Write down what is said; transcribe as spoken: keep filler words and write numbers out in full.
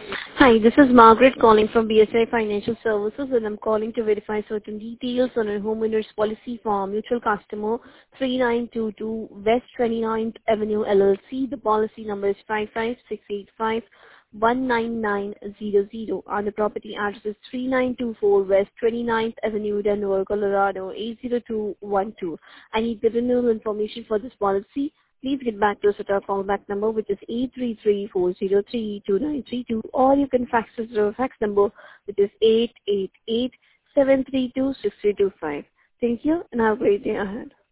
Hi, this is Margaret calling from B S I Financial Services, and I'm calling to verify certain details on a homeowner's policy for mutual customer three nine two two West twenty-ninth Avenue L L C. The policy number is five five six eight five one nine nine zero zero, and the property address is three nine two four West twenty-ninth Avenue, Denver, Colorado eight zero two one two. I need the renewal information for this policy. Please get back to us at our callback number, which is eight three three four zero three two nine three two, or you can fax us to our fax number, which is eight eight eight seven three two six three two five. Thank you, and have a great day ahead.